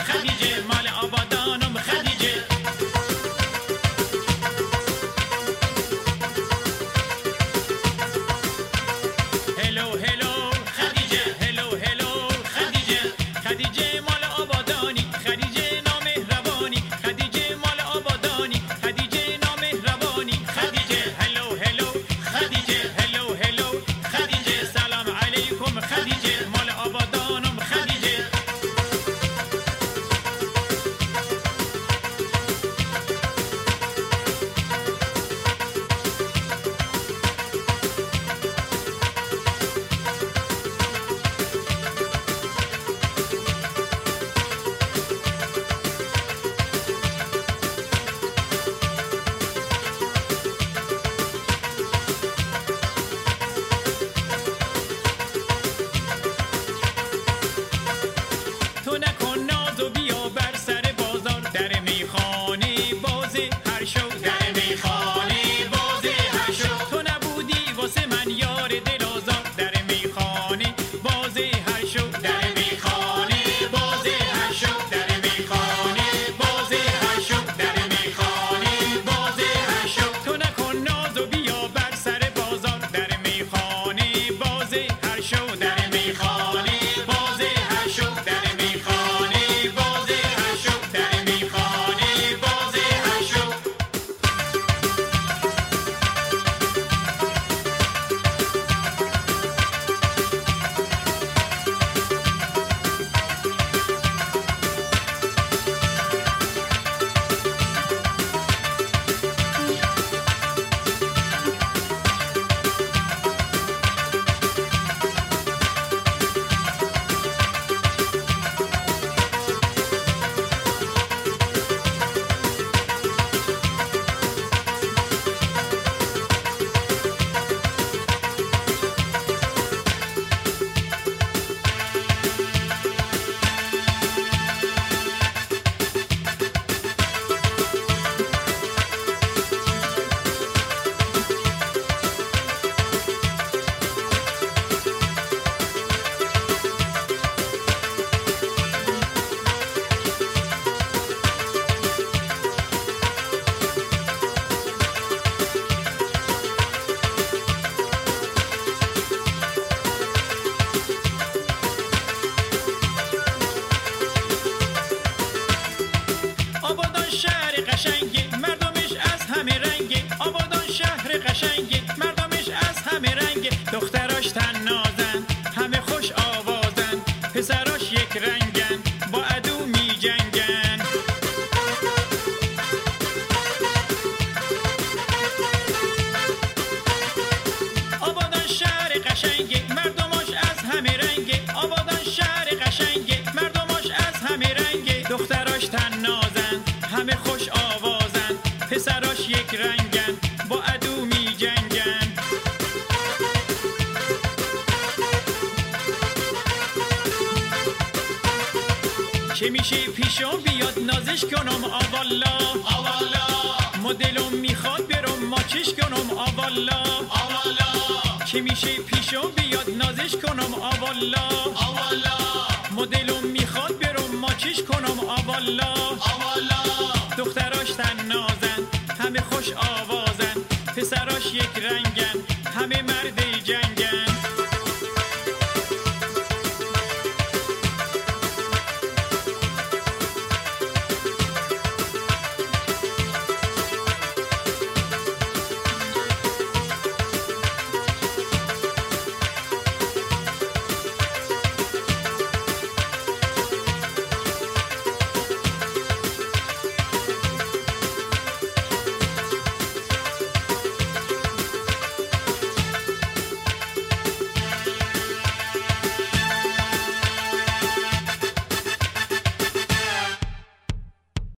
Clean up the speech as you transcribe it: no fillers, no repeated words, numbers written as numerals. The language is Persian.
خدیجه مال آبادانم خدیجه هلو هلو خدیجه هلو هلو خدیجه خدیجه مال آبادانی خدیجه نامهربانی خدیجه مال آبادانی خدیجه نامهربانی خدیجه هلو هلو خدیجه هلو هلو خدیجه سلام علیکم خدیجه مال آبادانم خدیجه تو نکن ناز و بیا بر سر بازار در میخانه باز هر شو در میخانه باز هر شو تو نبودی واسه من یار دل آزار در میخانه باز هر شو در میخانه باز هر شو در میخانه باز هر شو در میخانه باز هر شو تو نکن ناز و بیا بر سر بازار در میخانه باز هر شو در میخانه باز هر شو در میخانه باز هر شو در میخانه باز هر شو آبادان شهر قشنگه مردمش از همه رنگه آبادان شهر قشنگه مردمش از همه رنگه دختراش طنازن همه خوش آوازن پسراش یک رنگن با عدو می جنگن آبادان شهر قشنگه مردمش از همه رنگه آبادان شهر قشنگه مردمش از همه رنگه دختراش طنازن همه خوش آوازن پسراش یک رنگن با عدو می جنگن چه میشه پیشم بیاد نازش کنم آوالا آوالا مدلم میخواد برم ماچش کنم آوالا آوالا چه میشه پیشم بیاد نازش کنم آوالا آوالا مدلم میخواد برم ماچش کنم آوالا آوالا دختراش طنازن همه خوش آواز